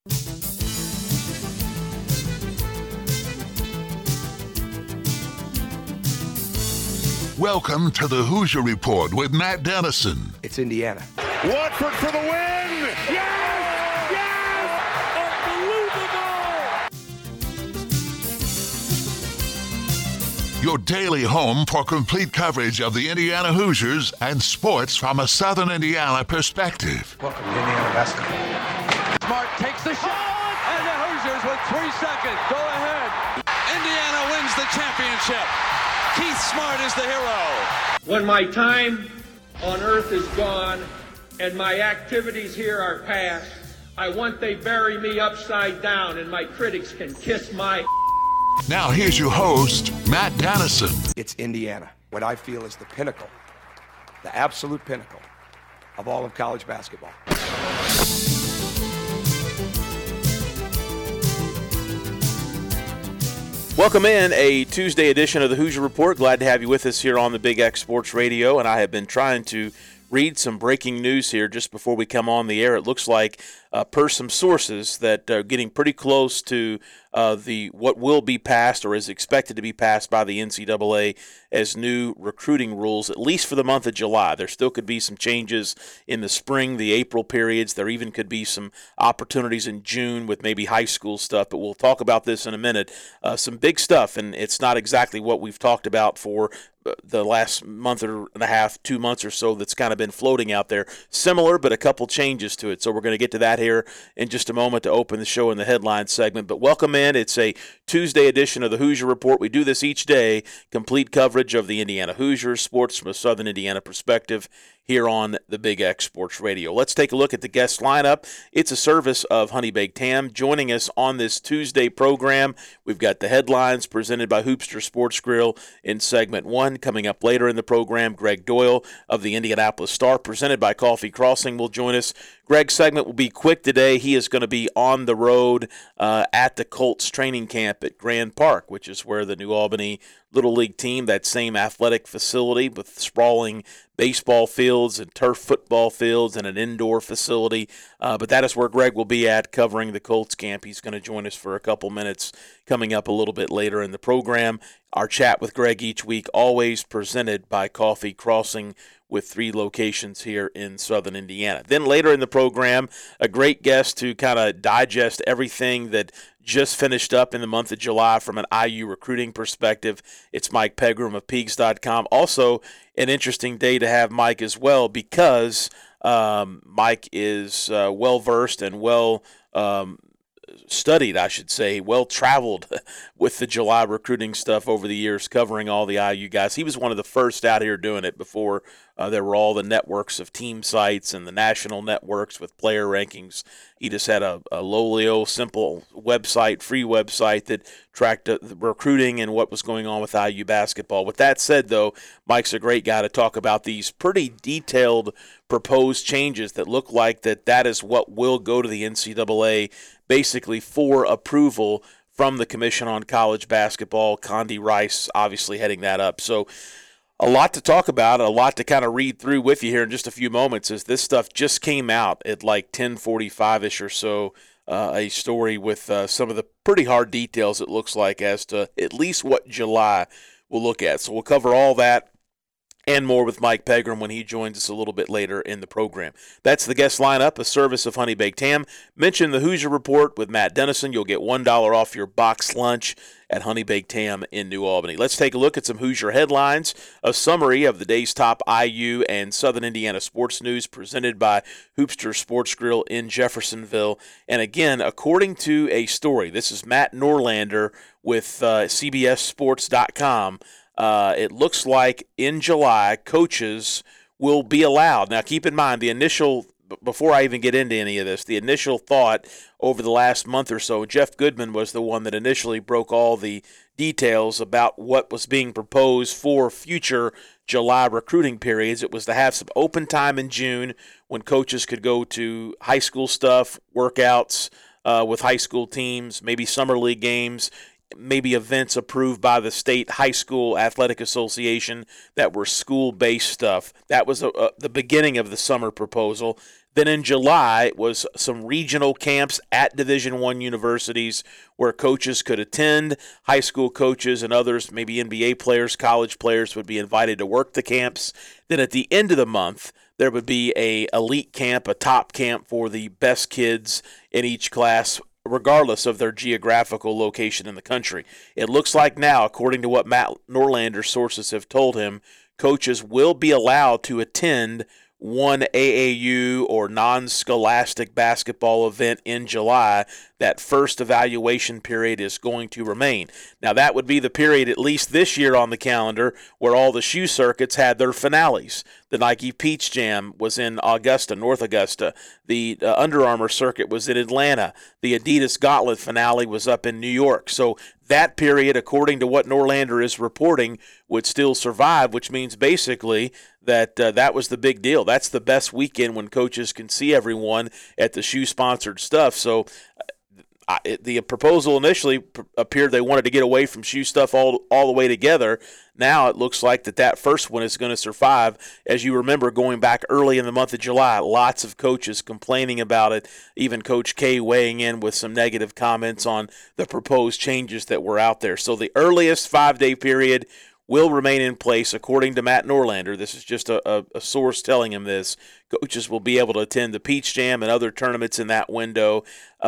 Welcome to the Hoosier Report with Matt Dennison. It's Indiana. Watford for the win! Yes! Yes! Unbelievable! Your daily home for complete coverage of the Indiana Hoosiers and sports from a Southern Indiana perspective. Welcome to Indiana basketball. Smart takes the shot, and the Hoosiers with 3 seconds go ahead. Indiana wins the championship. Keith Smart is the hero. When my time on earth is gone and my activities here are past, I want they bury me upside down and my critics can kiss my... Now here's your host, Matt Dennison. It's Indiana, what I feel is the pinnacle, the absolute pinnacle of all of college basketball. Welcome in a Tuesday edition of the Hoosier Report. Glad to have you with us here on the Big X Sports Radio, and I have been trying to read some breaking news here just before we come on the air. It looks like, per some sources, that are getting pretty close to what will be passed or is expected to be passed by the NCAA as new recruiting rules, at least for the month of July. There still could be some changes in the spring, the April periods. There even could be some opportunities in June with maybe high school stuff, but we'll talk about this in a minute. Some big stuff, and it's not exactly what we've talked about for the last month and a half, 2 months or so that's kind of been floating out there. Similar, but a couple changes to it. So we're going to get to that here in just a moment to open the show in the headline segment. But welcome in. It's a Tuesday edition of the Hoosier Report. We do this each day, complete coverage of the Indiana Hoosiers, sports from a Southern Indiana perspective, here on the Big X Sports Radio. Let's take a look at the guest lineup. It's a service of Honey Baked Ham. Joining us on this Tuesday program, we've got the headlines presented by Hoopster Sports Grill in segment 1. Coming up later in the program, Greg Doyle of the Indianapolis Star, presented by Coffee Crossing, will join us. Greg's segment will be quick today. He is going to be on the road at the Colts training camp at Grand Park, which is where the New Albany Little League team, that same athletic facility with sprawling baseball fields and turf football fields and an indoor facility. But that is where Greg will be at covering the Colts camp. He's going to join us for a couple minutes coming up a little bit later in the program. Our chat with Greg each week, always presented by Coffee Crossing, with 3 locations here in Southern Indiana. Then later in the program, a great guest to kind of digest everything that just finished up in the month of July from an IU recruiting perspective. It's Mike Pegram of Peegs.com. Also, an interesting day to have Mike as well, because Mike is well-versed and well-studied, I should say, well-traveled with the July recruiting stuff over the years, covering all the IU guys. He was one of the first out here doing it before there were all the networks of team sites and the national networks with player rankings. He just had a lowly, simple website, free website that tracked the recruiting and what was going on with IU basketball. With that said, though, Mike's a great guy to talk about these pretty detailed proposed changes that look like that is what will go to the NCAA, basically for approval from the Commission on College Basketball. Condi Rice obviously heading that up. So a lot to talk about, a lot to kind of read through with you here in just a few moments, as this stuff just came out at like 10:45-ish or so, a story with some of the pretty hard details, it looks like, as to at least what July will look at. So we'll cover all that and more with Mike Pegram when he joins us a little bit later in the program. That's the guest lineup, a service of Honey Baked Ham. Mention the Hoosier Report with Matt Dennison. You'll get $1 off your box lunch at Honey Baked Ham in New Albany. Let's take a look at some Hoosier headlines, a summary of the day's top IU and Southern Indiana sports news presented by Hoopster Sports Grill in Jeffersonville. And again, according to a story, this is Matt Norlander with CBSSports.com, it looks like in July, coaches will be allowed. Now, keep in mind, the initial, before I even get into any of this, the initial thought over the last month or so, Jeff Goodman was the one that initially broke all the details about what was being proposed for future July recruiting periods. It was to have some open time in June when coaches could go to high school stuff, workouts with high school teams, maybe summer league games, maybe events approved by the state high school athletic association that were school-based stuff. That was the beginning of the summer proposal. Then in July was some regional camps at Division I universities where coaches could attend. High school coaches and others, maybe NBA players, college players, would be invited to work the camps. Then at the end of the month, there would be a elite camp, a top camp for the best kids in each class, regardless of their geographical location in the country. It looks like now, according to what Matt Norlander's sources have told him, coaches will be allowed to attend one AAU or non-scholastic basketball event in July. That first evaluation period is going to remain. Now, that would be the period, at least this year on the calendar, where all the shoe circuits had their finales. The Nike Peach Jam was in Augusta, North Augusta. The Under Armour circuit was in Atlanta. The Adidas Gauntlet finale was up in New York. So that period, according to what Norlander is reporting, would still survive, which means basically that that was the big deal. That's the best weekend when coaches can see everyone at the shoe-sponsored stuff. So the proposal initially appeared they wanted to get away from shoe stuff all the way together. Now it looks like that first one is going to survive. As you remember, going back early in the month of July, lots of coaches complaining about it, even Coach K weighing in with some negative comments on the proposed changes that were out there. So the earliest 5-day period will remain in place, according to Matt Norlander. This is just a source telling him this. Coaches will be able to attend the Peach Jam and other tournaments in that window.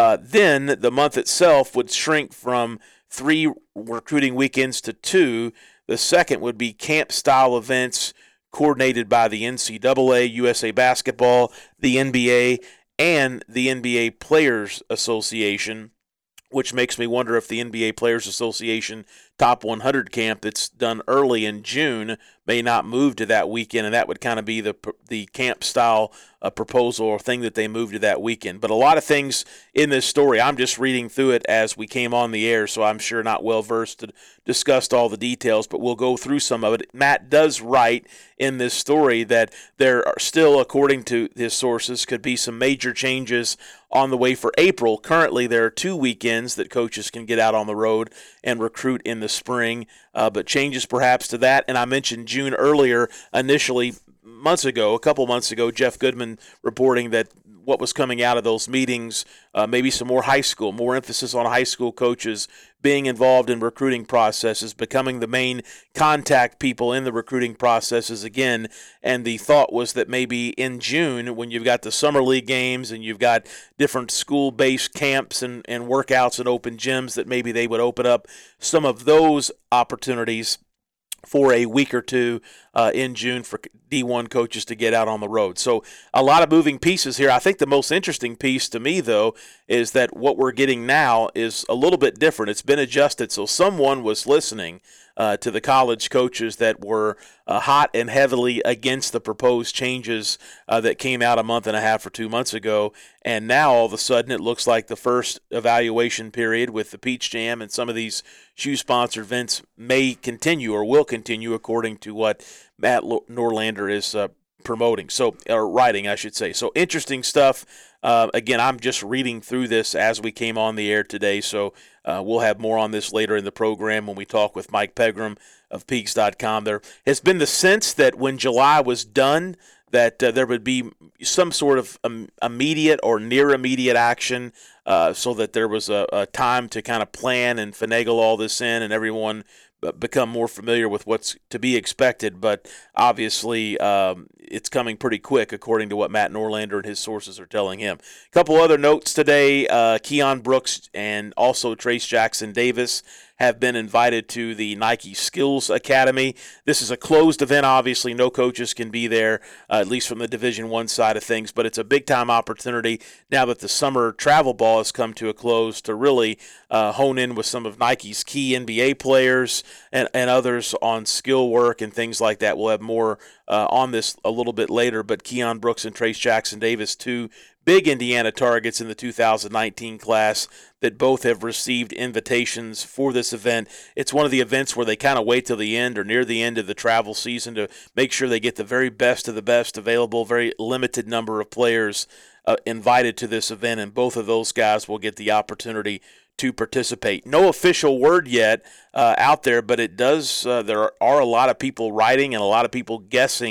Then the month itself would shrink from 3 recruiting weekends to 2. The second would be camp-style events coordinated by the NCAA, USA Basketball, the NBA, and the NBA Players Association, which makes me wonder if the NBA Players Association Top 100 camp that's done early in June may not move to that weekend, and that would kind of be the camp-style proposal or thing that they move to that weekend. But a lot of things in this story, I'm just reading through it as we came on the air, so I'm sure not well-versed to discuss all the details, but we'll go through some of it. Matt does write in this story that there are still, according to his sources, could be some major changes on the way for April. Currently, there are 2 weekends that coaches can get out on the road and recruit in the spring, but changes perhaps to that. And I mentioned June earlier, initially a couple months ago, Jeff Goodman reporting that what was coming out of those meetings, maybe some more emphasis on high school coaches being involved in recruiting processes, becoming the main contact people in the recruiting processes again. And the thought was that maybe in June, when you've got the summer league games and you've got different school-based camps and workouts and open gyms, that maybe they would open up some of those opportunities for a week or 2 in June for D1 coaches to get out on the road. So a lot of moving pieces here. I think the most interesting piece to me, though, is that what we're getting now is a little bit different. It's been adjusted. So someone was listening to the college coaches that were hot and heavily against the proposed changes that came out a month and a half or 2 months ago. And now all of a sudden it looks like the first evaluation period with the Peach Jam and some of these shoe-sponsored events may continue or will continue, according to what Matt Norlander is promoting. Or writing, I should say. So interesting stuff. Again, I'm just reading through this as we came on the air today, so we'll have more on this later in the program when we talk with Mike Pegram of Peaks.com. There has been the sense that when July was done, that there would be some sort of immediate or near immediate action, so that there was a time to kind of plan and finagle all this in and everyone become more familiar with what's to be expected. But obviously it's coming pretty quick, according to what Matt Norlander and his sources are telling him. A couple other notes today. Keon Brooks and also Trace Jackson Davis have been invited to the Nike Skills Academy. This is a closed event, obviously. No coaches can be there, at least from the Division I side of things, but it's a big-time opportunity now that the summer travel ball has come to a close to really hone in with some of Nike's key NBA players and others on skill work and things like that. We'll have more on this a little bit later, but Keon Brooks and Trace Jackson Davis, 2 big Indiana targets in the 2019 class that both have received invitations for this event. It's one of the events where they kind of wait till the end or near the end of the travel season to make sure they get the very best of the best available, very limited number of players invited to this event, and both of those guys will get the opportunity to participate. No official word yet out there, but it does. There are a lot of people writing and a lot of people guessing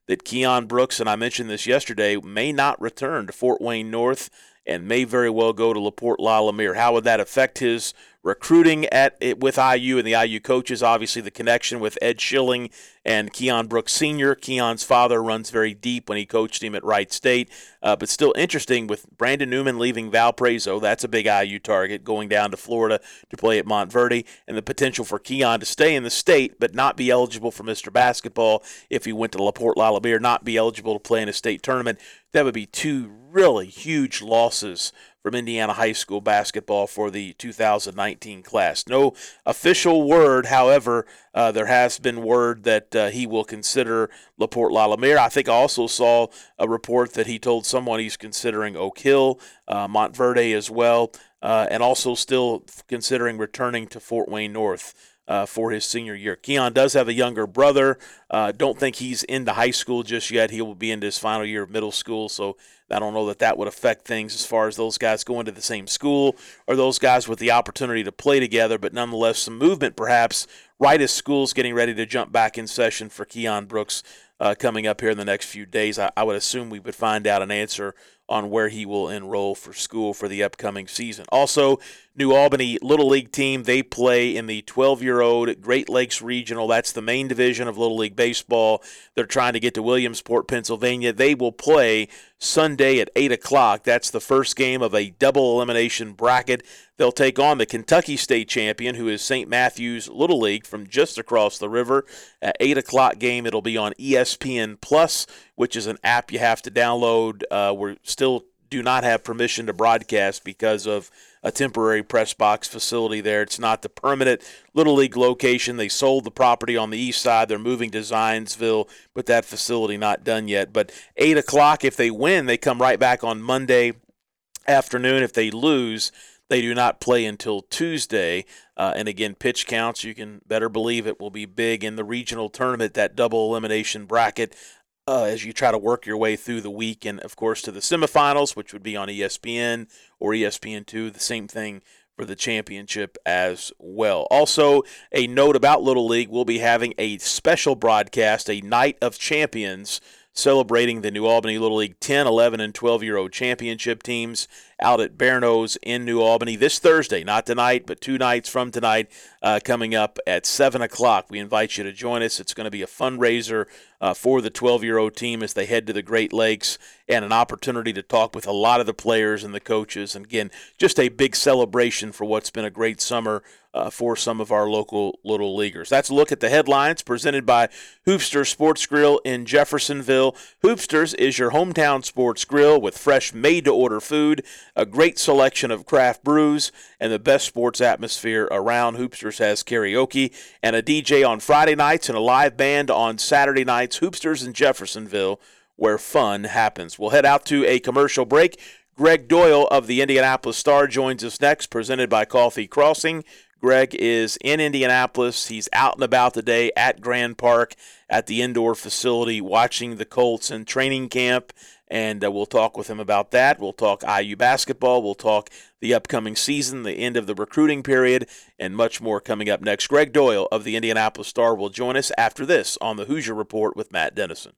that Keon Brooks, and I mentioned this yesterday, may not return to Fort Wayne North and may very well go to LaPorte La Lumiere. How would that affect his recruiting with IU and the IU coaches? Obviously, the connection with Ed Schilling and Keon Brooks Sr. Keon's father runs very deep when he coached him at Wright State. But still interesting with Brandon Newman leaving Valparaiso. That's a big IU target, going down to Florida to play at Montverde, and the potential for Keon to stay in the state but not be eligible for Mr. Basketball if he went to LaPorte La Lumiere, not be eligible to play in a state tournament. That would be two really huge losses from Indiana high school basketball for the 2019 class. No official word, however, there has been word that he will consider LaPorte La Lumiere. I think I also saw a report that he told someone he's considering Oak Hill, Montverde as well, and also still considering returning to Fort Wayne North for his senior year. Keon does have a younger brother. Don't think he's into high school just yet. He will be into his final year of middle school, so I don't know that would affect things as far as those guys going to the same school or those guys with the opportunity to play together, but nonetheless some movement perhaps right as school's getting ready to jump back in session for Keon Brooks coming up here in the next few days. I would assume we would find out an answer on where he will enroll for school for the upcoming season. Also, New Albany Little League team, they play in the 12-year-old Great Lakes Regional. That's the main division of Little League Baseball. They're trying to get to Williamsport, Pennsylvania. They will play Sunday at 8 o'clock. That's the first game of a double elimination bracket. They'll take on the Kentucky State champion, who is St. Matthews Little League from just across the river. At 8 o'clock game, it'll be on ESPN Plus, which is an app you have to download. We still do not have permission to broadcast because of a temporary press box facility there. It's not the permanent Little League location. They sold the property on the east side. They're moving to Zionsville, but that facility not done yet. But 8 o'clock, if they win, they come right back on Monday afternoon. If they lose, they do not play until Tuesday. And again, pitch counts, you can better believe it will be big in the regional tournament, that double elimination bracket, as you try to work your way through the week, and of course to the semifinals, which would be on ESPN or ESPN2, the same thing for the championship as well. Also, a note about Little League, we'll be having a special broadcast, a Night of Champions, celebrating the New Albany Little League 10, 11, and 12-year-old championship teams out at Berno's in New Albany this Thursday, not tonight, but 2 nights from tonight, coming up at 7 o'clock. We invite you to join us. It's going to be a fundraiser for the 12-year-old team as they head to the Great Lakes, and an opportunity to talk with a lot of the players and the coaches. And again, just a big celebration for what's been a great summer for some of our local Little Leaguers. That's a look at the headlines presented by Hoopsters Sports Grill in Jeffersonville. Hoopsters is your hometown sports grill with fresh made-to-order food, a great selection of craft brews, and the best sports atmosphere around. Hoopsters has karaoke and a DJ on Friday nights and a live band on Saturday nights. Hoopsters in Jeffersonville, where fun happens. We'll head out to a commercial break. Greg Doyle of the Indianapolis Star joins us next, presented by Coffee Crossing. Greg is in Indianapolis. He's out and about today at Grand Park at the indoor facility watching the Colts in training camp, and we'll talk with him about that. We'll talk IU basketball. We'll talk the upcoming season, the end of the recruiting period, and much more coming up next. Greg Doyle of the Indianapolis Star will join us after this on the Hoosier Report with Matt Dennison.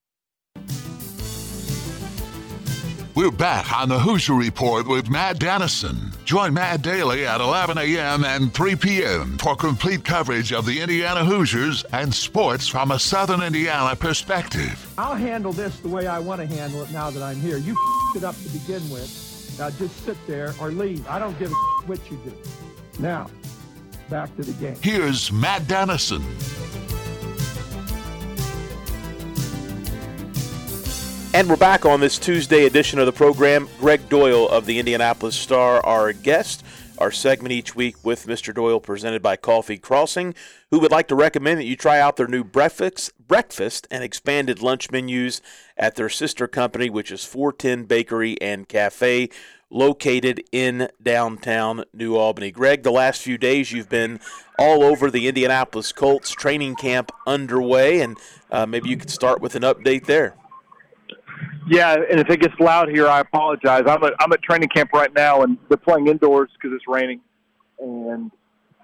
We're back on the Hoosier Report with Matt Dennison. Join Matt daily at 11 a.m. and 3 p.m. for complete coverage of the Indiana Hoosiers and sports from a Southern Indiana perspective. I'll handle this the way I want to handle it now that I'm here. You it up to begin with. Now just sit there or leave. I don't give a what you do. Now, back to the game. Here's Matt Dennison. And we're back on this Tuesday edition of the program. Greg Doyle of the Indianapolis Star, our guest. Our segment each week with Mr. Doyle, presented by Coffee Crossing, who would like to recommend that you try out their new breakfast and expanded lunch menus at their sister company, which is 410 Bakery and Cafe, located in downtown New Albany. Greg, the last few days you've been all over the Indianapolis Colts training camp underway, and maybe you could start with an update there. Yeah, and if it gets loud here, I apologize. I'm at training camp right now, and they're playing indoors because it's raining. And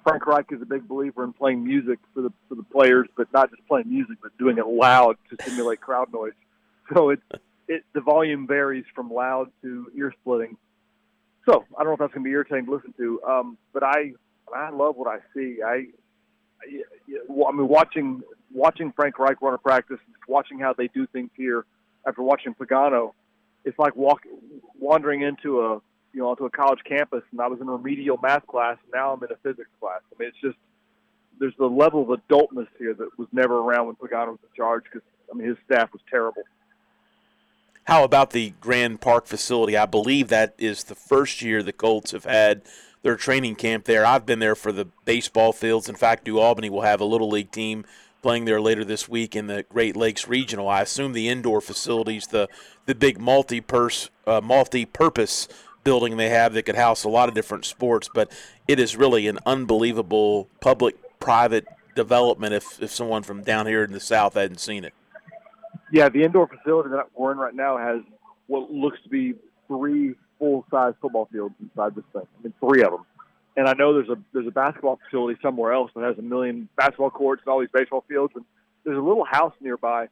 Frank Reich is a big believer in playing music for the players, but not just playing music, but doing it loud to simulate crowd noise. So the volume varies from loud to ear splitting. So I don't know if that's going to be irritating to listen to, but I love what I see. I mean, watching Frank Reich run a practice, watching how they do things here. After watching Pagano, it's like wandering into onto a college campus, and I was in a remedial math class, and now I'm in a physics class. I mean, it's just there's the level of adultness here that was never around when Pagano was in charge, because his staff was terrible. How about the Grand Park facility? I believe that is the first year the Colts have had their training camp there. I've been there for the baseball fields. In fact, New Albany will have a Little League team playing there later this week in the Great Lakes Regional. I assume the indoor facilities, the big multi-purpose building they have that could house a lot of different sports, but it is really an unbelievable public-private development if someone from down here in the South hadn't seen it. Yeah, the indoor facility that we're in right now has what looks to be 3 full-size football fields inside this thing. 3 of them. And I know there's a basketball facility somewhere else that has 1 million basketball courts and all these baseball fields. And there's a little house nearby.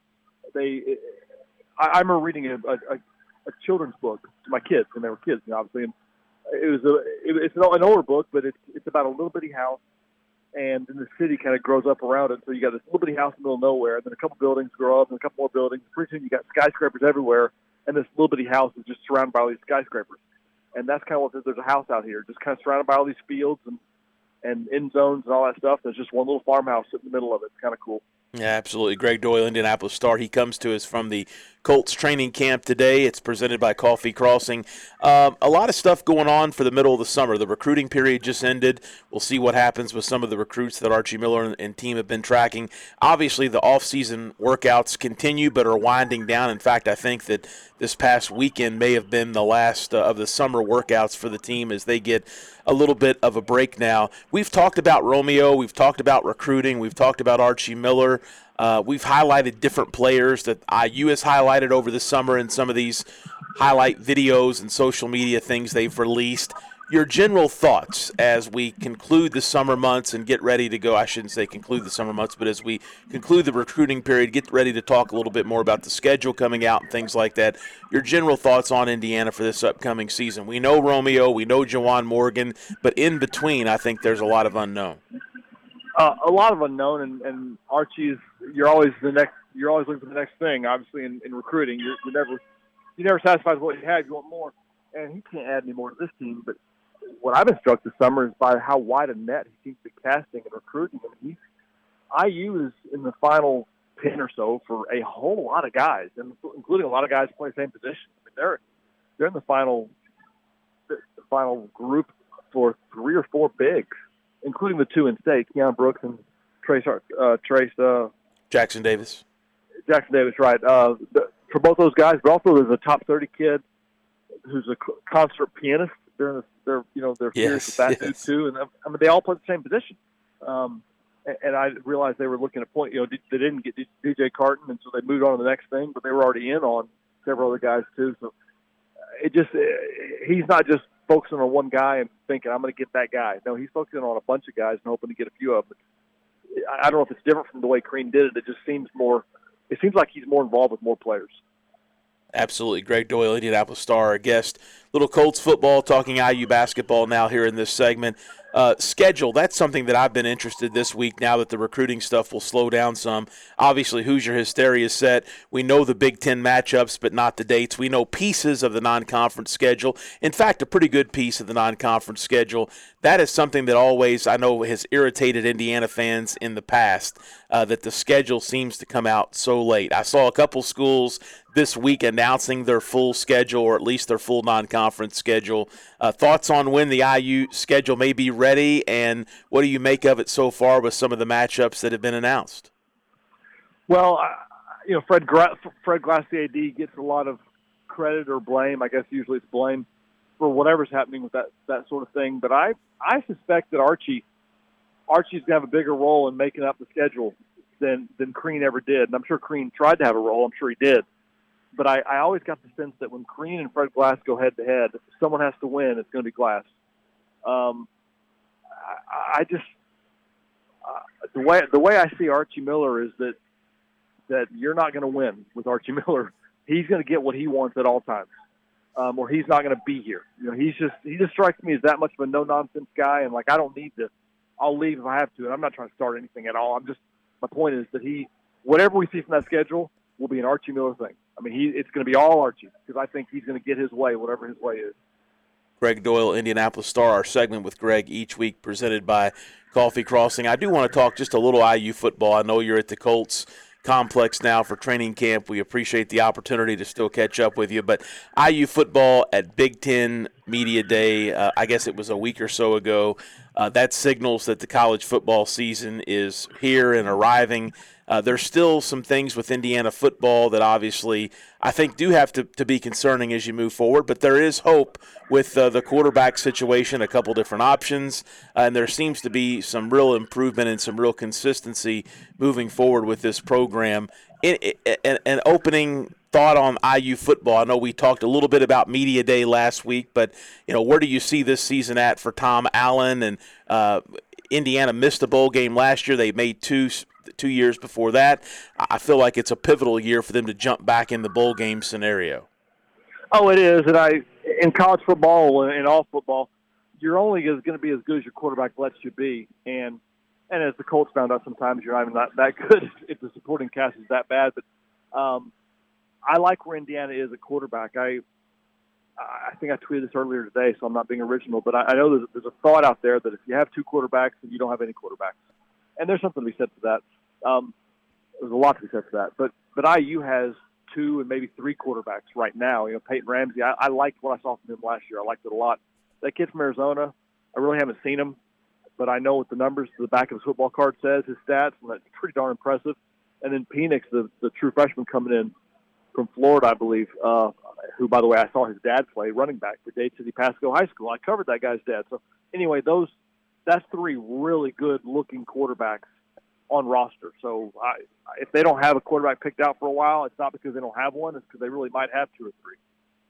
I remember reading a children's book to my kids when they were kids, obviously. And it's an older book, but it's about a little bitty house, and then the city kind of grows up around it. So you got this little bitty house in the middle of nowhere, and then a couple buildings grow up, and a couple more buildings. Pretty soon you got skyscrapers everywhere, and this little bitty house is just surrounded by all these skyscrapers. And that's kind of what there's a house out here, just kind of surrounded by all these fields and end zones and all that stuff. There's just one little farmhouse in the middle of it. It's kind of cool. Yeah, absolutely. Greg Doyle, Indianapolis Star. He comes to us from the Colts training camp today. It's presented by Coffee Crossing. A lot of stuff going on for the middle of the summer. The recruiting period just ended. We'll see what happens with some of the recruits that Archie Miller and team have been tracking. Obviously, the off-season workouts continue but are winding down. In fact, I think that this past weekend may have been the last of the summer workouts for the team as they get a little bit of a break now. We've talked about Romeo. We've talked about recruiting. We've talked about Archie Miller. We've highlighted different players that IU has highlighted over the summer in some of these highlight videos and social media things they've released. Your general thoughts as we conclude the summer months and get ready to go. I shouldn't say conclude the summer months, but as we conclude the recruiting period, get ready to talk a little bit more about the schedule coming out and things like that. Your general thoughts on Indiana for this upcoming season. We know Romeo, we know Juwan Morgan, but in between, I think there's a lot of unknown. A lot of unknown, and Archie's. You're always looking for the next thing. Obviously, in recruiting, you're never satisfied with what you have. You want more, and he can't add any more to this team. But what I've been struck this summer is by how wide a net he seems to be casting and recruiting. IU is in the final 10 or so for a whole lot of guys, including a lot of guys who play the same position. They're in the final group for 3 or 4 bigs, including the 2 in state, Keon Brooks and Trace Jackson Davis. Jackson Davis, right. For both those guys, but also there's a top 30 kid who's a concert pianist. They're furious with that dude too, and they all play the same position. And I realized they were looking at point. They didn't get DJ Carton, and so they moved on to the next thing. But they were already in on several other guys too. So he's not just focusing on one guy and thinking I'm going to get that guy. No, he's focusing on a bunch of guys and hoping to get a few of them. I don't know if it's different from the way Crean did it. It just seems more. It seems like he's more involved with more players. Absolutely. Greg Doyle, Indianapolis Star, our guest. Little Colts football, talking IU basketball now here in this segment. Schedule, that's something that I've been interested this week now that the recruiting stuff will slow down some. Obviously, Hoosier Hysteria is set. We know the Big Ten matchups, but not the dates. We know pieces of the non-conference schedule. In fact, a pretty good piece of the non-conference schedule. That is something that always, I know, has irritated Indiana fans in the past, that the schedule seems to come out so late. I saw a couple schools this week announcing their full schedule, or at least their full non-conference schedule. Thoughts on when the IU schedule may be ready, and what do you make of it so far with some of the matchups that have been announced? Well, Fred Glass, the AD, gets a lot of credit or blame. I guess usually it's blame for whatever's happening with that sort of thing. But I suspect that Archie's going to have a bigger role in making up the schedule than Crean ever did. And I'm sure Crean tried to have a role. I'm sure he did. But I always got the sense that when Crean and Fred Glass go head-to-head, if someone has to win, it's going to be Glass. the way I see Archie Miller is that you're not going to win with Archie Miller. He's going to get what he wants at all times, or he's not going to be here. He just strikes me as that much of a no-nonsense guy, and I don't need to. I'll leave if I have to, and I'm not trying to start anything at all. My point is that whatever we see from that schedule will be an Archie Miller thing. I mean, it's going to be all Archie because I think he's going to get his way, whatever his way is. Greg Doyle, Indianapolis Star, our segment with Greg each week presented by Coffee Crossing. I do want to talk just a little IU football. I know you're at the Colts complex now for training camp. We appreciate the opportunity to still catch up with you. But IU football at Big Ten Media Day, I guess it was a week or so ago, that signals that the college football season is here and arriving. There's still some things with Indiana football that obviously I think do have to be concerning as you move forward, but there is hope with the quarterback situation, a couple different options, and there seems to be some real improvement and some real consistency moving forward with this program. An opening thought on IU football. I know we talked a little bit about Media Day last week, but where do you see this season at for Tom Allen? And Indiana missed a bowl game last year. They made two years before that. I feel like it's a pivotal year for them to jump back in the bowl game scenario. Oh, it is. And in college football and all football, you're only going to be as good as your quarterback lets you be. And as the Colts found out, sometimes you're not even that good if the supporting cast is that bad. But I like where Indiana is at quarterback. I think I tweeted this earlier today, so I'm not being original. But I know there's a thought out there that if you have two quarterbacks, then you don't have any quarterbacks. And there's something to be said for that. There's a lot to be said for that. But IU has two and maybe three quarterbacks right now. Peyton Ramsey, I liked what I saw from him last year. I liked it a lot. That kid from Arizona, I really haven't seen him, but I know what the numbers to the back of his football card says, his stats, and that's pretty darn impressive. And then Penix, the true freshman coming in from Florida, I believe, who, by the way, I saw his dad play running back for Dade City Pasco High School. I covered that guy's dad. So anyway, that's three really good-looking quarterbacks on roster. So if they don't have a quarterback picked out for a while, it's not because they don't have one. It's because they really might have two or three.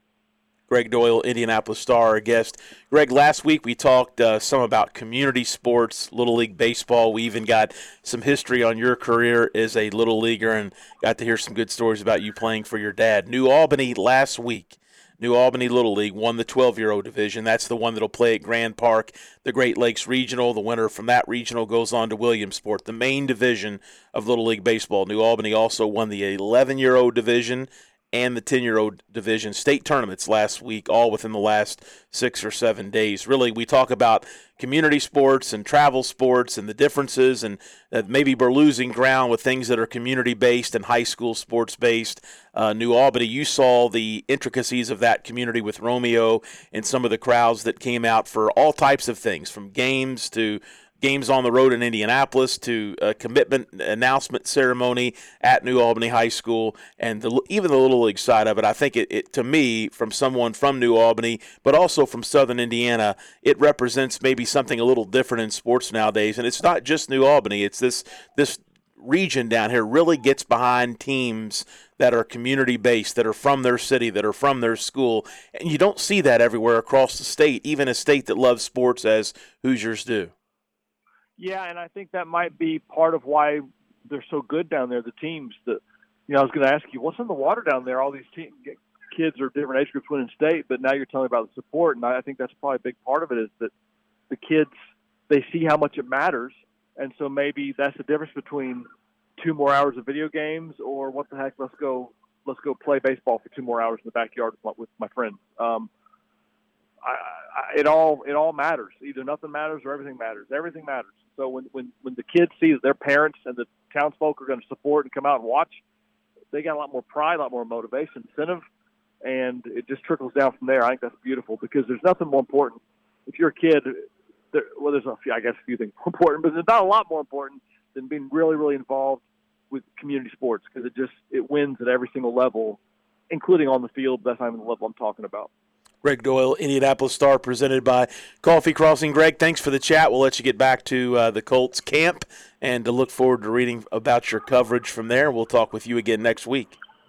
Greg Doyle, Indianapolis Star, our guest. Greg, last week we talked some about community sports, Little League Baseball. We even got some history on your career as a Little Leaguer and got to hear some good stories about you playing for your dad. New Albany last week. New Albany Little League won the 12-year-old division. That's the one that'll play at Grand Park, the Great Lakes Regional. The winner from that regional goes on to Williamsport, the main division of Little League Baseball. New Albany also won the 11-year-old division and the 10-year-old division state tournaments last week, all within the last 6 or 7 days. Really, we talk about community sports and travel sports and the differences, and maybe we're losing ground with things that are community-based and high school sports-based. New Albany, you saw the intricacies of that community with Romeo and some of the crowds that came out for all types of things, from games to games on the road in Indianapolis to a commitment announcement ceremony at New Albany High School, and even the Little League side of it. I think it to me, from someone from New Albany, but also from Southern Indiana, it represents maybe something a little different in sports nowadays. And it's not just New Albany. It's this region down here really gets behind teams that are community-based, that are from their city, that are from their school. And you don't see that everywhere across the state, even a state that loves sports as Hoosiers do. Yeah, and I think that might be part of why they're so good down there, the teams. I was going to ask you, what's in the water down there? All these kids are different age groups winning state, but now you're telling me about the support, and I think that's probably a big part of it is that the kids, they see how much it matters, and so maybe that's the difference between 2 more hours of video games or what the heck, let's go play baseball for 2 more hours in the backyard with my friends. It all matters. Either nothing matters or everything matters. Everything matters. So when the kids see that their parents and the townsfolk are going to support and come out and watch, they got a lot more pride, a lot more motivation, incentive, and it just trickles down from there. I think that's beautiful because there's nothing more important. If you're a kid, there's a few things more important, but there's not a lot more important than being really, really involved with community sports because it wins at every single level, including on the field. That's not even the level I'm talking about. Greg Doyle, Indianapolis Star, presented by Coffee Crossing. Greg, thanks for the chat. We'll let you get back to the Colts camp and to look forward to reading about your coverage from there. We'll talk with you again next week.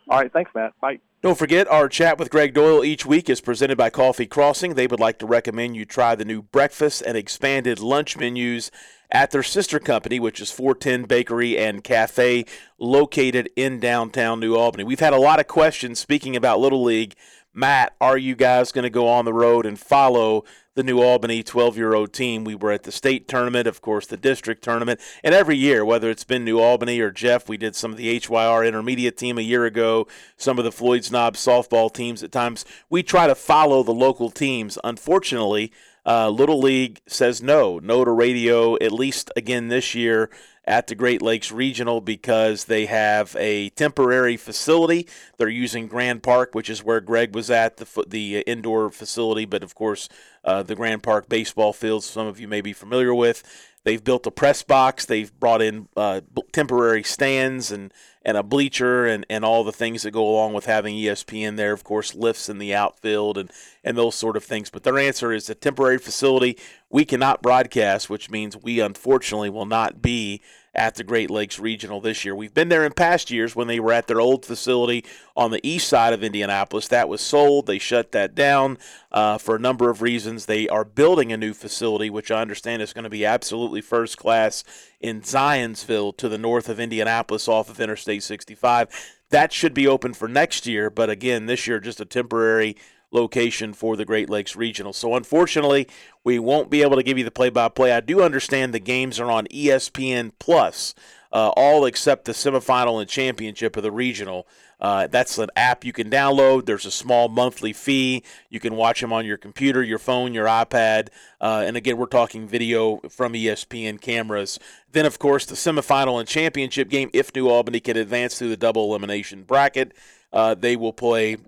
All right, thanks, Matt. Bye. Don't forget, our chat with Greg Doyle each week is presented by Coffee Crossing. They would like to recommend you try the new breakfast and expanded lunch menus at their sister company, which is 410 Bakery and Cafe, located in downtown New Albany. We've had a lot of questions speaking about Little League. Matt, are you guys going to go on the road and follow the New Albany 12-year-old team? We were at the state tournament, of course, the district tournament, and every year, whether it's been New Albany or Jeff, we did some of the HYR intermediate team a year ago, some of the Floyd's Knob softball teams at times. We try to follow the local teams. Unfortunately, Little League says no to radio, at least again this year at the Great Lakes Regional, because they have a temporary facility. They're using Grand Park, which is where Greg was at, the indoor facility, but of course the Grand Park baseball fields, some of you may be familiar with. They've built a press box. They've brought in temporary stands and a bleacher and all the things that go along with having ESPN there, of course, lifts in the outfield and those sort of things. But their answer is a temporary facility. We cannot broadcast, which means we unfortunately will not be at the Great Lakes Regional this year. We've been there in past years when they were at their old facility on the east side of Indianapolis. That was sold. They shut that down for a number of reasons. They are building a new facility, which I understand is going to be absolutely first class in Zionsville to the north of Indianapolis off of Interstate 65. That should be open for next year, but again, this year just a temporary location for the Great Lakes Regional. So unfortunately, we won't be able to give you the play-by-play. I do understand the games are on ESPN Plus, all except the semifinal and championship of the regional. That's an app you can download. There's a small monthly fee. You can watch them on your computer, your phone, your iPad. And again, we're talking video from ESPN cameras. Then, of course, the semifinal and championship game, if New Albany can advance through the double elimination bracket, they will play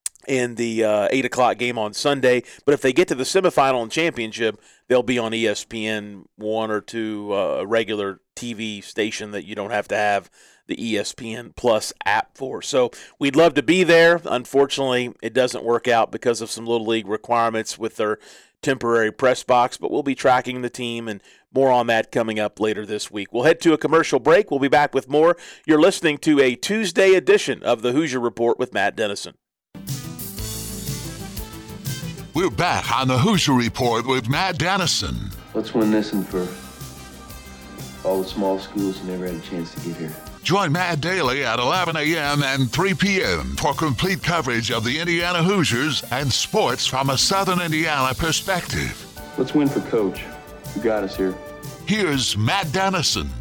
in the 8 o'clock game on Sunday. But if they get to the semifinal and championship, they'll be on ESPN 1 or 2, a regular TV station that you don't have to have the ESPN Plus app for. So we'd love to be there. Unfortunately, it doesn't work out because of some Little League requirements with their temporary press box, but we'll be tracking the team and more on that coming up later this week. We'll head to a commercial break. We'll be back with more. You're listening to a Tuesday edition of the Hoosier Report with Matt Dennison. We're back on the Hoosier Report with Matt Dennison. Let's win this one for all the small schools who never had a chance to get here. Join Matt daily at 11 a.m. and 3 p.m. for complete coverage of the Indiana Hoosiers and sports from a Southern Indiana perspective. Let's win for Coach, who got us here. Here's Matt Dennison.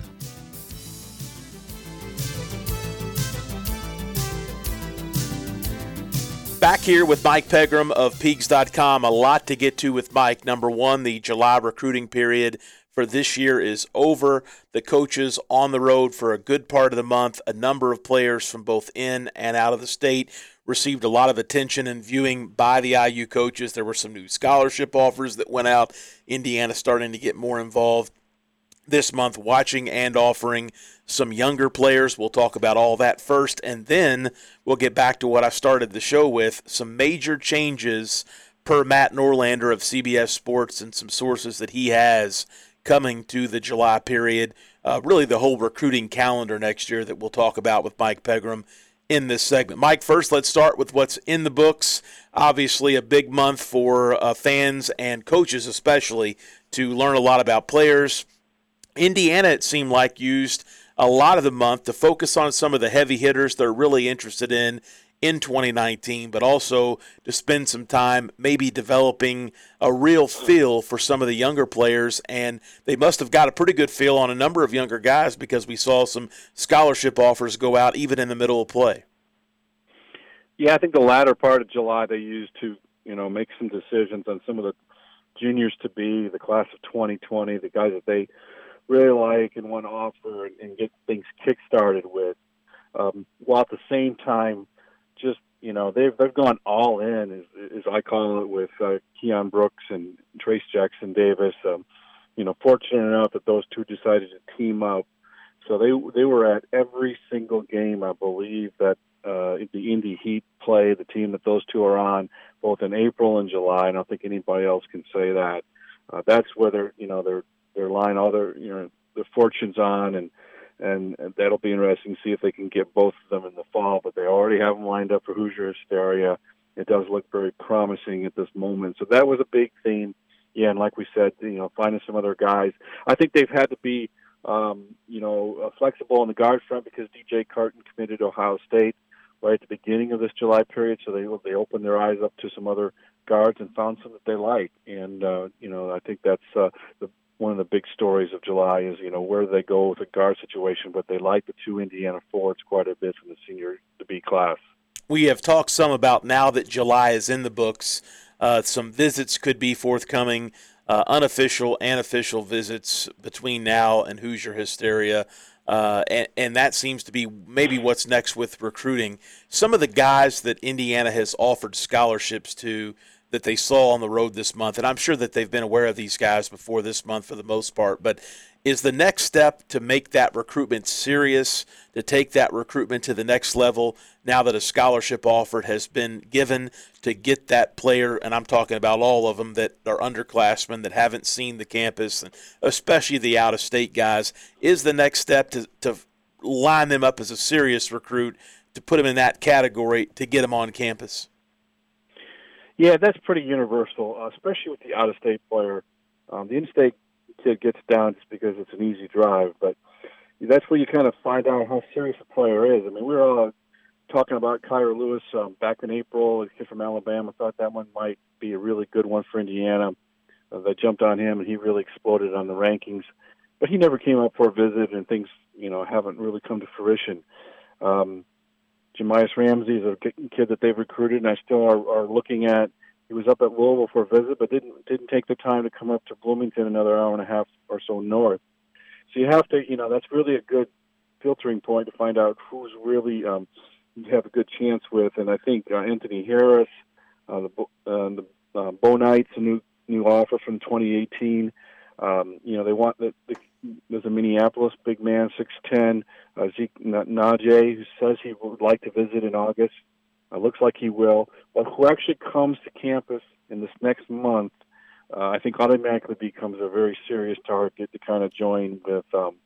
Back here with Mike Pegram of Peegs.com. A lot to get to with Mike. Number one, the July recruiting period for this year is over. The coaches on the road for a good part of the month. A number of players from both in and out of the state received a lot of attention and viewing by the IU coaches. There were some new scholarship offers that went out. Indiana starting to get more involved this month, watching and offering some younger players. We'll talk about all that first, and then we'll get back to what I started the show with, some major changes per Matt Norlander of CBS Sports and some sources that he has coming to the July period, really the whole recruiting calendar next year that we'll talk about with Mike Pegram in this segment. Mike, first let's start with what's in the books. Obviously a big month for fans and coaches especially to learn a lot about players. Indiana, it seemed like, used a lot of the month to focus on some of the heavy hitters they're really interested in 2019, but also to spend some time maybe developing a real feel for some of the younger players. And they must have got a pretty good feel on a number of younger guys because we saw some scholarship offers go out even in the middle of play. Yeah, I think the latter part of July they used to, make some decisions on some of the juniors to be, the class of 2020, the guys that they really like and want to offer and get things kick-started with, while at the same time, just, they've gone all in, as I call it, with Keon Brooks and Trace Jackson Davis. Fortunate enough that those two decided to team up. So they were at every single game, I believe, that the Indy Heat play, the team that those two are on, both in April and July. I don't think anybody else can say that. That's where they're line all their fortunes on, and and that'll be interesting to see if they can get both of them in the fall. But they already have them lined up for Hoosier Hysteria. It does look very promising at this moment. So that was a big theme. Yeah, and like we said, finding some other guys. I think they've had to be, flexible on the guard front because DJ Carton committed to Ohio State right at the beginning of this July period. So they opened their eyes up to some other guards and found some that they like. And, I think that's one of the big stories of July is, where do they go with the guard situation, but they like the two Indiana forwards quite a bit from the senior to B class. We have talked some about now that July is in the books. Some visits could be forthcoming, unofficial and official visits between now and Hoosier Hysteria. And that seems to be maybe what's next with recruiting. Some of the guys that Indiana has offered scholarships to that they saw on the road this month, and I'm sure that they've been aware of these guys before this month for the most part, but is the next step to make that recruitment serious, to take that recruitment to the next level now that a scholarship offer has been given to get that player, and I'm talking about all of them that are underclassmen that haven't seen the campus, and especially the out-of-state guys, is the next step to line them up as a serious recruit, to put them in that category, to get them on campus? Yeah, that's pretty universal, especially with the out-of-state player. The in-state kid gets down just because it's an easy drive, but that's where you kind of find out how serious a player is. I mean, we were all talking about Kyra Lewis back in April, a kid from Alabama. Thought that one might be a really good one for Indiana. They jumped on him, and he really exploded on the rankings. But he never came up for a visit, and things, haven't really come to fruition. Jemias Ramsey is a kid that they've recruited, and I still are looking at. He was up at Louisville for a visit, but didn't take the time to come up to Bloomington, another hour and a half or so north. So you have to, that's really a good filtering point to find out who's really you have a good chance with. And I think Anthony Harris, the Bo Knights, a new offer from 2018. They want there's a Minneapolis big man, 6'10", Zeke Najee, who says he would like to visit in August. Looks like he will. But who actually comes to campus in this next month, I think automatically becomes a very serious target to kind of join with,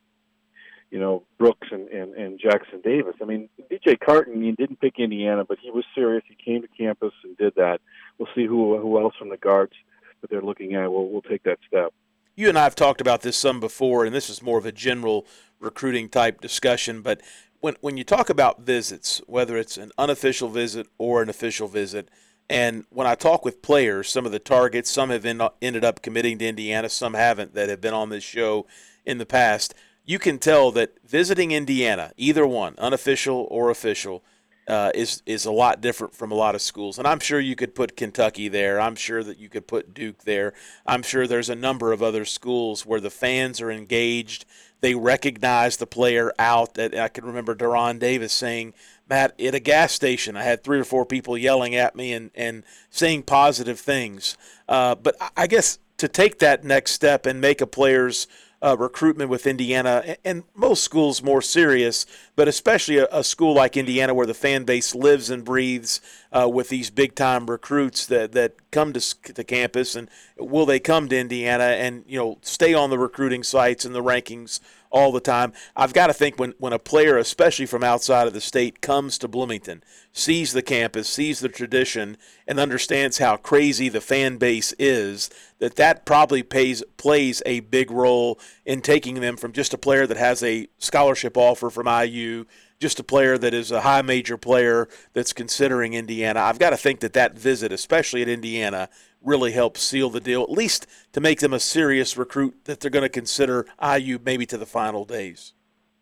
Brooks and Jackson Davis. I mean, DJ Carton, he didn't pick Indiana, but he was serious. He came to campus and did that. We'll see who else from the guards that they're looking at. We'll take that step. You and I have talked about this some before, and this is more of a general recruiting type discussion, but when you talk about visits, whether it's an unofficial visit or an official visit, and when I talk with players, some of the targets, some have ended up committing to Indiana, some haven't that have been on this show in the past, you can tell that visiting Indiana, either one, unofficial or official, is a lot different from a lot of schools. And I'm sure you could put Kentucky there. I'm sure that you could put Duke there. I'm sure there's a number of other schools where the fans are engaged. They recognize the player out. I can remember Deron Davis saying, Matt, at a gas station, I had 3 or 4 people yelling at me and saying positive things. But I guess to take that next step and make a player's recruitment with Indiana, and most schools more serious, but especially a school like Indiana where the fan base lives and breathes with these big-time recruits that come to campus, and will they come to Indiana and stay on the recruiting sites and the rankings all the time. I've got to think when a player, especially from outside of the state, comes to Bloomington, sees the campus, sees the tradition, and understands how crazy the fan base is, that probably plays a big role in taking them from just a player that has a scholarship offer from IU, just a player that is a high major player that's considering Indiana. I've got to think that visit, especially at Indiana, really helps seal the deal, at least to make them a serious recruit that they're going to consider IU maybe to the final days.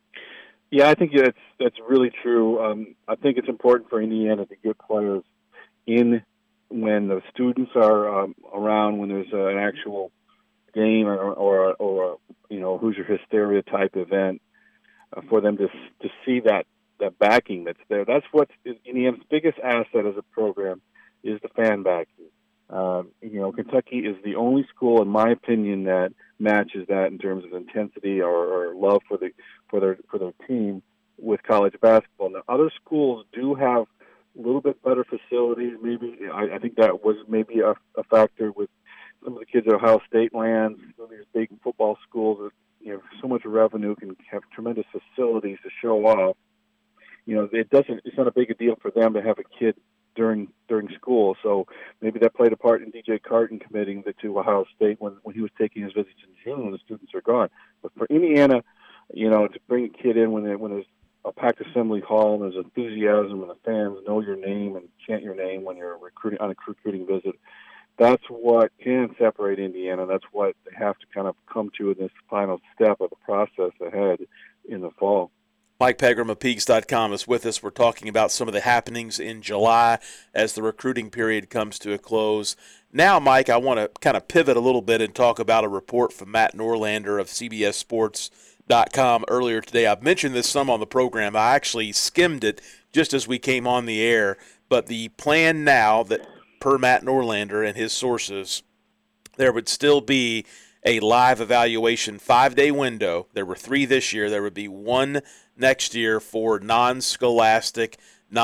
Yeah, I think that's really true. I think it's important for Indiana to get players in when the students are around, when there's an actual game or Hoosier Hysteria type event, for them to see that backing that's there. That's what's Indiana's biggest asset as a program, is the fan backing. Kentucky is the only school, in my opinion, that matches that in terms of intensity or love for their team with college basketball. Now, other schools do have a little bit better facilities. Maybe I think that was maybe a factor with some of the kids at Ohio State lands, some of these big football schools so much revenue, can have tremendous facilities to show off. It's not a big a deal for them to have a kid during school. So maybe that played a part in DJ Carton committing to Ohio State when he was taking his visits in June when the students are gone. But for Indiana, to bring a kid in when there's a packed assembly hall and there's enthusiasm and the fans know your name and chant your name when you're on a recruiting visit, that's what can separate Indiana. That's what they have to kind of come to in this final step of the process ahead in the fall. Mike Pegram of Peaks.com is with us. We're talking about some of the happenings in July as the recruiting period comes to a close. Now, Mike, I want to kind of pivot a little bit and talk about a report from Matt Norlander of CBSSports.com earlier today. I've mentioned this some on the program. I actually skimmed it just as we came on the air. But the plan now that, per Matt Norlander and his sources, there would still be a live evaluation 5-day window. There were 3 this year. There would be 1 next year for non-scholastic,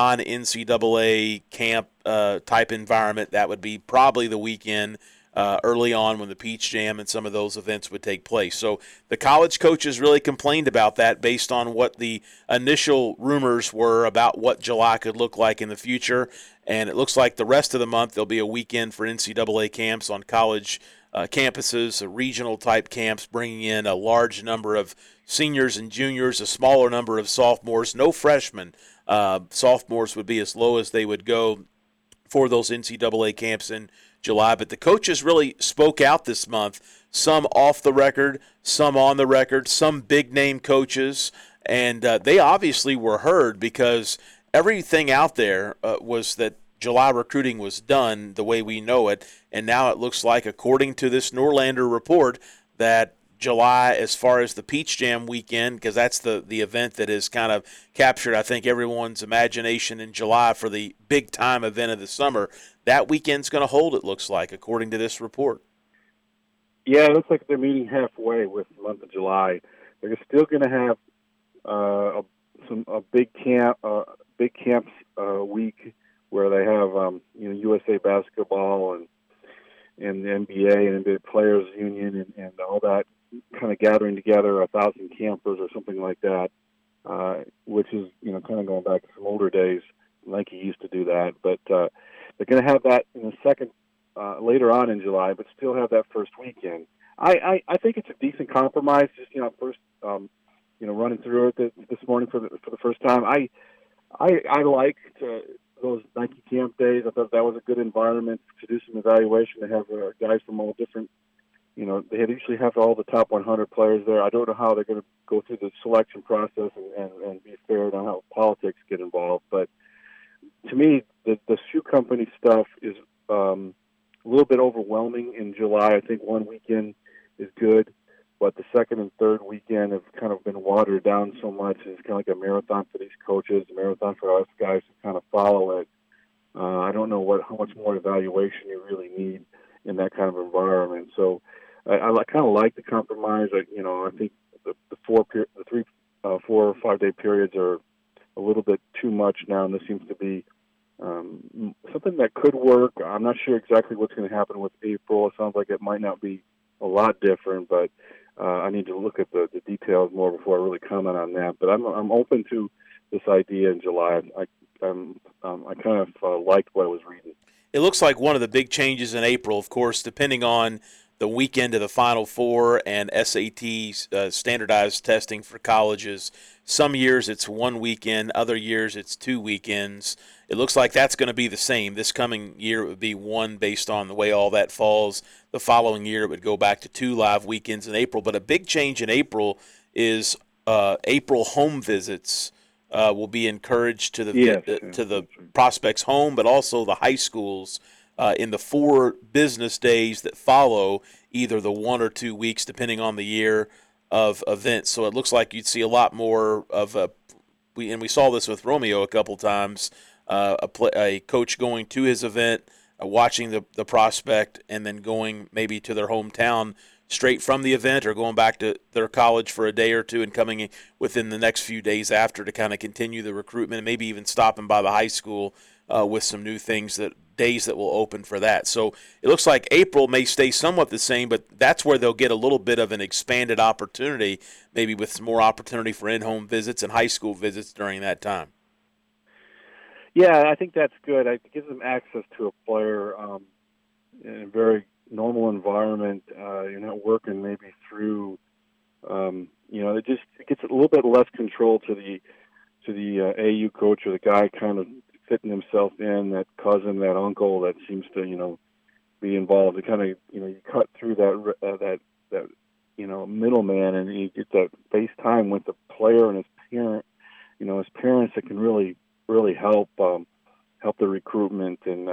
non-NCAA camp type environment. That would be probably the weekend early on when the Peach Jam and some of those events would take place. So the college coaches really complained about that based on what the initial rumors were about what July could look like in the future. And it looks like the rest of the month there'll be a weekend for NCAA camps on college campuses, regional type camps, bringing in a large number of seniors and juniors, a smaller number of sophomores, no freshmen. Sophomores would be as low as they would go for those NCAA camps in July. But the coaches really spoke out this month, some off the record, some on the record, some big-name coaches, and they obviously were heard because everything out there was that July recruiting was done the way we know it, and now it looks like, according to this Norlander report, that July, as far as the Peach Jam weekend, because that's the event that has kind of captured, I think, everyone's imagination in July for the big-time event of the summer, that weekend's going to hold, it looks like, according to this report. Yeah, it looks like they're meeting halfway with the month of July. They're still going to have a big camps week where they have USA basketball and the NBA and NBA Players Union and all that kind of gathering together, 1,000 campers or something like that, which is kind of going back to some older days. Nike used to do that, but they're going to have that in the second later on in July, but still have that first weekend. I think it's a decent compromise. Just first running through it this morning for the first time. I liked those Nike camp days. I thought that was a good environment to do some evaluation. They have guys from all different, they usually have all the top 100 players there. I don't know how they're going to go through the selection process and be fair on how politics get involved. But to me, the shoe company stuff is a little bit overwhelming in July. I think one weekend is good, but the second and third weekend have kind of been watered down so much. It's kind of like a marathon for these coaches, a marathon for us guys who kind of follow it. I don't know how much more evaluation you really need in that kind of environment. So I kind of like the compromise. I think the 4 or 5 day periods are a little bit too much now, and this seems to be something that could work. I'm not sure exactly what's going to happen with April. It sounds like it might not be a lot different, but I need to look at the details more before I really comment on that. But I'm open to this idea in July. I kind of liked what I was reading. It looks like one of the big changes in April, of course, depending on the weekend of the Final Four and SAT standardized testing for colleges. Some years it's 1 weekend, other years it's 2 weekends. It looks like that's going to be the same. This coming year it would be 1 based on the way all that falls. The following year it would go back to 2 live weekends in April. But a big change in April is April home visits will be encouraged to the prospects' home, but also the high schools in the 4 business days that follow either the 1 or 2 weeks, depending on the year of events. So it looks like you'd see a lot more of we saw this with Romeo a couple times, a coach going to his event, watching the prospect, and then going maybe to their hometown straight from the event, or going back to their college for a day or two and coming in within the next few days after to kind of continue the recruitment, and maybe even stopping by the high school with some new things that days that will open for that. So it looks like April may stay somewhat the same, but that's where they'll get a little bit of an expanded opportunity, maybe with some more opportunity for in-home visits and high school visits during that time. Yeah, I think that's good. It gives them access to a player in a very normal environment. You're not working maybe through, it gets a little bit less control to the AU coach or the guy kind of fitting himself in, that cousin, that uncle that seems to, be involved. It kind of, you cut through that middleman, and you get that face time with the player and his parents that can really help the recruitment and,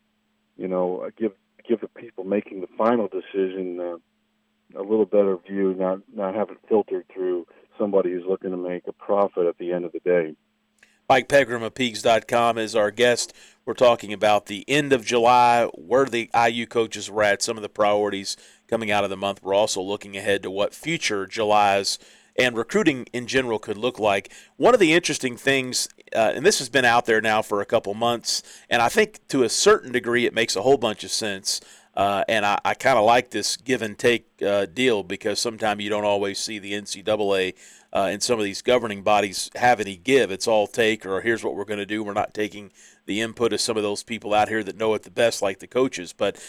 give the people making the final decision a little better view, not have it filtered through somebody who's looking to make a profit at the end of the day. Mike Pegram of Peegs.com is our guest. We're talking about the end of July, where the IU coaches were at, some of the priorities coming out of the month. We're also looking ahead to what future Julys and recruiting in general could look like. One of the interesting things, and this has been out there now for a couple months, and I think to a certain degree it makes a whole bunch of sense, and I kind of like this give and take deal, because sometimes you don't always see the NCAA and some of these governing bodies have any give. It's all take, or here's what we're going to do. We're not taking the input of some of those people out here that know it the best, like the coaches. But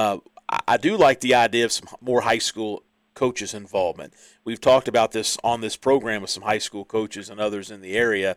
I do like the idea of some more high school coaches' involvement. We've talked about this on this program with some high school coaches and others in the area,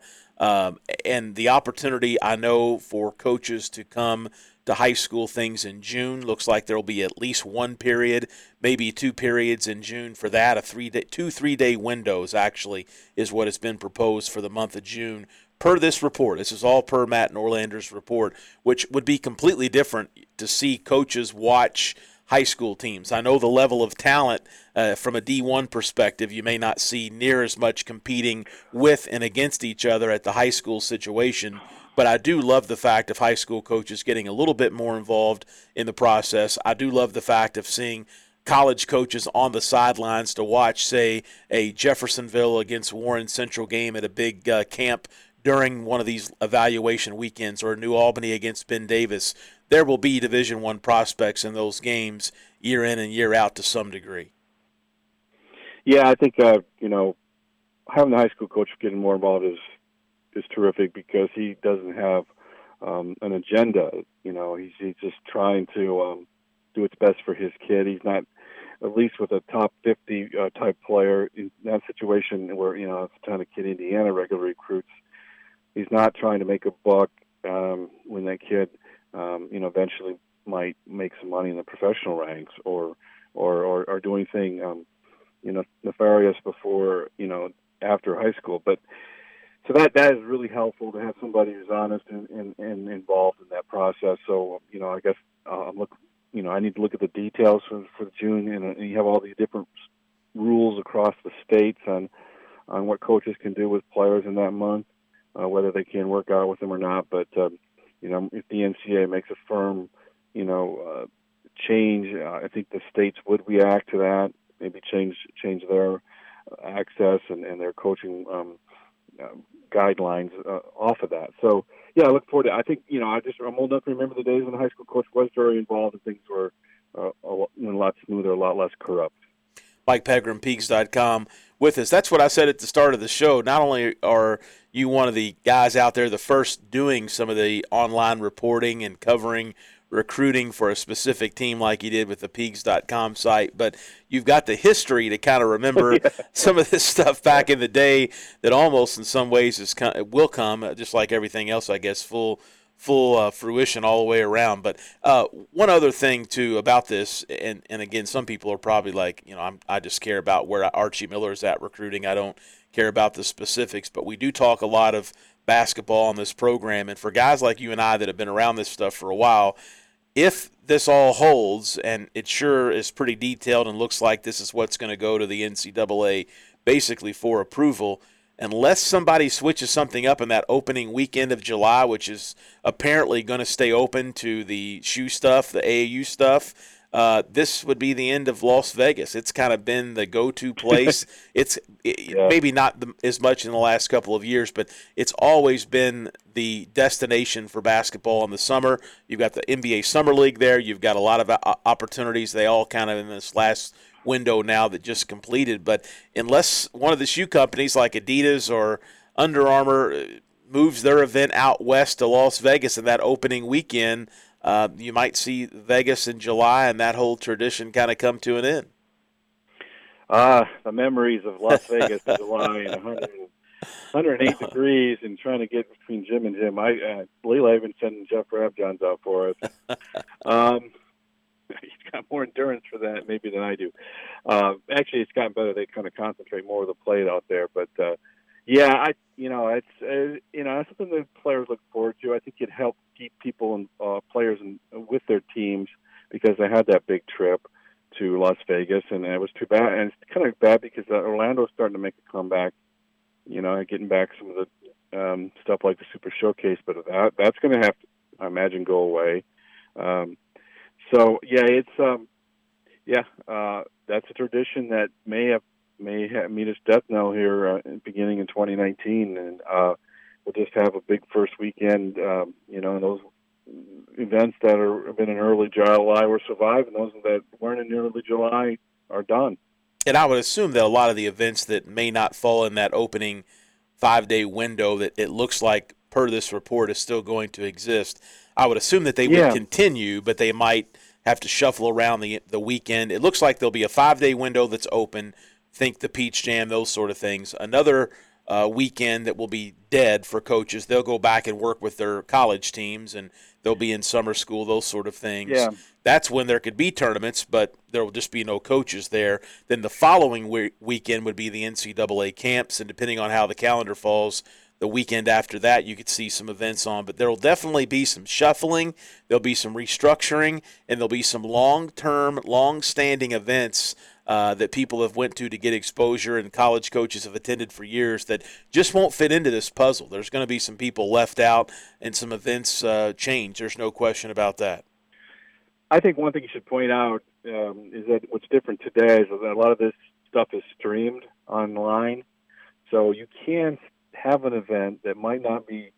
and the opportunity, I know, for coaches to come to high school things in June. Looks like there will be at least one period, maybe 2 periods in June for that. 2-3-day windows actually is what has been proposed for the month of June per this report. This is all per Matt Norlander's report, which would be completely different to see coaches watch high school teams. I know the level of talent from a D1 perspective, you may not see near as much competing with and against each other at the high school situation, but I do love the fact of high school coaches getting a little bit more involved in the process. I do love the fact of seeing college coaches on the sidelines to watch, say, a Jeffersonville against Warren Central game at a big camp during one of these evaluation weekends, or New Albany against Ben Davis. There will be Division I prospects in those games year in and year out to some degree. Yeah, I think, having the high school coach getting more involved is terrific, because he doesn't have an agenda. He's just trying to do what's best for his kid. He's not, at least with a top 50 type player, in that situation where, it's a ton of Kid Indiana regular recruits. He's not trying to make a buck when that kid, eventually might make some money in the professional ranks or do anything, nefarious before, after high school. But so that is really helpful to have somebody who's honest and involved in that process. So, I guess I need to look at the details for June, and you have all these different rules across the states on what coaches can do with players in that month, whether they can work out with them or not. But, if the NCAA makes a firm, change, I think the states would react to that, maybe change their access and their coaching guidelines off of that. So, yeah, I look forward to it. I think, I'm old enough to remember the days when the high school coach was very involved and things were a lot smoother, a lot less corrupt. Mike Pegram, Peegs.com, with us. That's what I said at the start of the show. Not only are you one of the guys out there, the first doing some of the online reporting and covering recruiting for a specific team like you did with the Peegs.com site, but you've got the history to kind of remember some of this stuff back in the day that almost in some ways will come, just like everything else, I guess, full fruition all the way around. But one other thing, too, about this, and again, some people are probably like, I just care about where Archie Miller is at recruiting. I don't care about the specifics, but we do talk a lot of basketball on this program, and for guys like you and I that have been around this stuff for a while, if this all holds, and it sure is pretty detailed and looks like this is what's going to go to the NCAA basically for approval, unless somebody switches something up in that opening weekend of July, which is apparently going to stay open to the shoe stuff, the AAU stuff, this would be the end of Las Vegas. It's kind of been the go-to place. Maybe not as much in the last couple of years, but it's always been the destination for basketball in the summer. You've got the NBA Summer League there. You've got a lot of opportunities. They all kind of in this last window now that just completed. But unless one of the shoe companies like Adidas or Under Armour moves their event out west to Las Vegas in that opening weekend, you might see Vegas in July and that whole tradition kind of come to an end. The memories of Las Vegas in July and 108 degrees and trying to get between gym and gym. Leila even sending Jeff Rabjohns out for us. He's got more endurance for that maybe than I do. Actually, it's gotten better. They kind of concentrate more of the plate out there. But, it's something that players look forward to. I think it helped keep people and players with their teams because they had that big trip to Las Vegas, and it was too bad. And it's kind of bad because Orlando's starting to make a comeback, getting back some of the stuff like the Super Showcase, but that's going to have to, I imagine, go away. That's a tradition that may meet its death knell here beginning in 2019, and we'll just have a big first weekend. And those events that have been in early July will survive, and those that weren't in early July are done. And I would assume that a lot of the events that may not fall in that opening 5-day window that it looks like, per this report, is still going to exist, I would assume that they would continue, but they might have to shuffle around the weekend. It looks like there'll be a 5-day window that's open. Think the Peach Jam, those sort of things. Another weekend that will be dead for coaches. They'll go back and work with their college teams, and they'll be in summer school, those sort of things. Yeah. That's when there could be tournaments, but there will just be no coaches there. Then the following weekend would be the NCAA camps, and depending on how the calendar falls, the weekend after that you could see some events on. But there will definitely be some shuffling, there'll be some restructuring, and there'll be some long-term, long-standing events that people have went to get exposure and college coaches have attended for years that just won't fit into this puzzle. There's going to be some people left out and some events change. There's no question about that. I think one thing you should point out is that what's different today is that a lot of this stuff is streamed online. So you can have an event that might not be,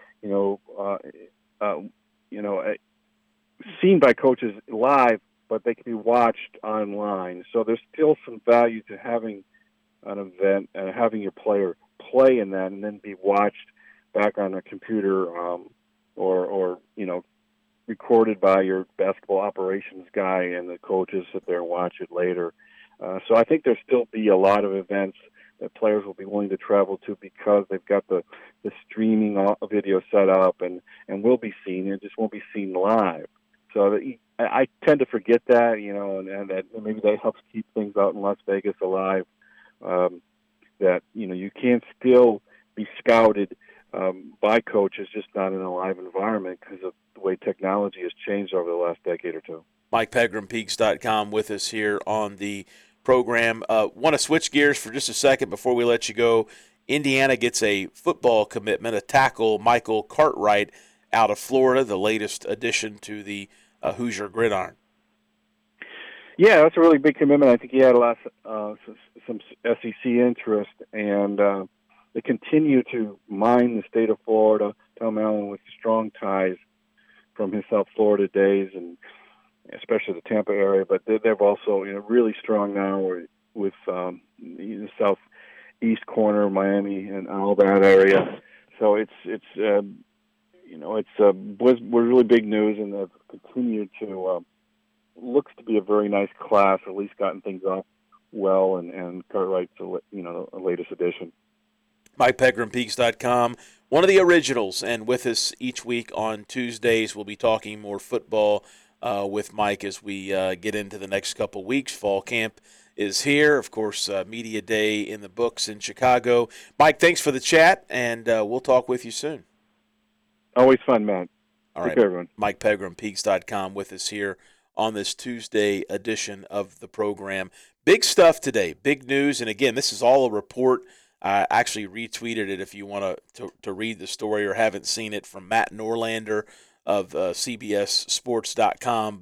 seen by coaches live, but they can be watched online. So there's still some value to having an event and having your player play in that and then be watched back on a computer or recorded by your basketball operations guy, and the coaches sit there and watch it later. So I think there'll still be a lot of events that players will be willing to travel to because they've got the streaming video set up and will be seen. It just won't be seen live. So I tend to forget that, and that maybe that helps keep things out in Las Vegas alive. That you can still be scouted by coaches, just not in a live environment because of the way technology has changed over the last decade or two. Mike Pegram, Peaks.com, with us here on the program. Want to switch gears for just a second before we let you go. Indiana gets a football commitment, a tackle, Michael Cartwright, out of Florida, the latest addition to the Hoosier Gridiron. Yeah, that's a really big commitment. I think he had a lot some SEC interest, and they continue to mine the state of Florida. Tom Allen with strong ties from his South Florida days, and especially the Tampa area. But they're also really strong now with the southeast corner of Miami and all that area. So was really big news, and they've continued to looks to be a very nice class, at least gotten things off well, and Cartwright's the latest addition. Mike Pegram, Peaks.com, one of the originals, and with us each week on Tuesdays. We'll be talking more football with Mike as we get into the next couple weeks. Fall camp is here. Of course, Media Day in the books in Chicago. Mike, thanks for the chat, and we'll talk with you soon. Always fun, man. All right, everyone. Mike Pegram, Peaks.com, with us here on this Tuesday edition of the program. Big stuff today, big news, and again, this is all a report. I actually retweeted it if you want to read the story or haven't seen it, from Matt Norlander of CBSSports.com. But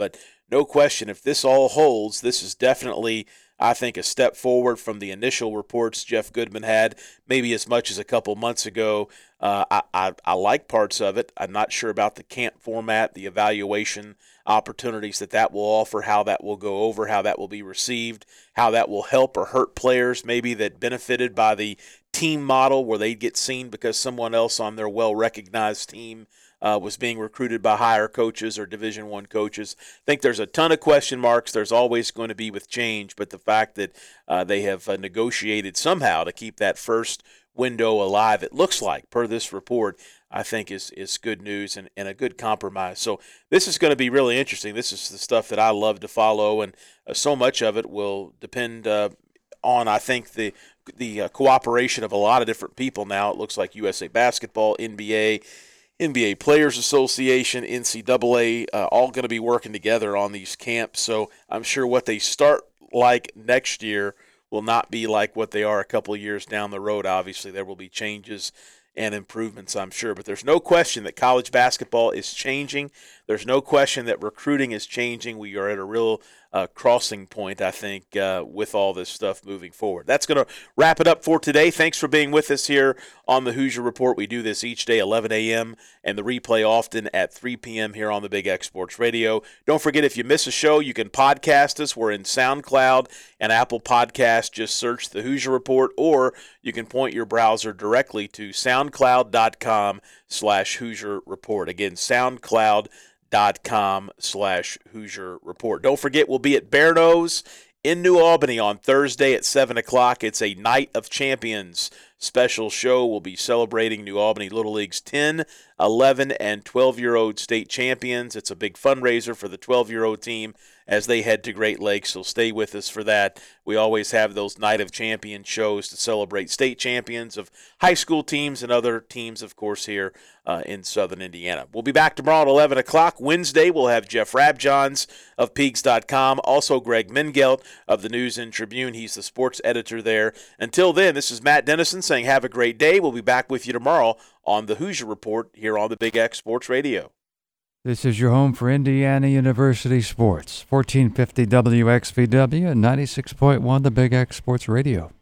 no question, if this all holds, this is definitely, I think, a step forward from the initial reports Jeff Goodman had, maybe as much as a couple months ago. I like parts of it. I'm not sure about the camp format, the evaluation opportunities that will offer, how that will go over, how that will be received, how that will help or hurt players maybe that benefited by the team model where they get seen because someone else on their well-recognized team was being recruited by higher coaches or Division I coaches. I think there's a ton of question marks. There's always going to be with change, but the fact that they have negotiated somehow to keep that first window alive, it looks like, per this report, I think is good news and a good compromise. So this is going to be really interesting. This is the stuff that I love to follow, and so much of it will depend on, I think, the cooperation of a lot of different people now. It looks like USA Basketball, NBA Players Association, NCAA, all going to be working together on these camps. So I'm sure what they start like next year will not be like what they are a couple of years down the road. Obviously, there will be changes and improvements, I'm sure. But there's no question that college basketball is changing. There's no question that recruiting is changing. We are at a real crossing point, I think, with all this stuff moving forward. That's going to wrap it up for today. Thanks for being with us here on the Hoosier Report. We do this each day, 11 a.m., and the replay often at 3 p.m. here on the Big X Sports Radio. Don't forget, if you miss a show, you can podcast us. We're in SoundCloud and Apple Podcasts. Just search the Hoosier Report, or you can point your browser directly to soundcloud.com/Hoosier Report. Again, soundcloud.com/Hoosier Report. Don't forget, we'll be at Bear Nose in New Albany on Thursday at 7 o'clock. It's a Night of Champions special show. We'll be celebrating New Albany Little League's 10, 11, and 12-year-old state champions. It's a big fundraiser for the 12-year-old team as they head to Great Lakes, so stay with us for that. We always have those Night of Champions shows to celebrate state champions of high school teams and other teams, of course, here in southern Indiana. We'll be back tomorrow at 11 o'clock. Wednesday, we'll have Jeff Rabjohns of Peegs.com, also Greg Mengelt of the News and Tribune. He's the sports editor there. Until then, this is Matt Dennison saying have a great day. We'll be back with you tomorrow on the Hoosier Report here on the Big X Sports Radio. This is your home for Indiana University Sports, 1450 WXVW and 96.1 the Big X Sports Radio.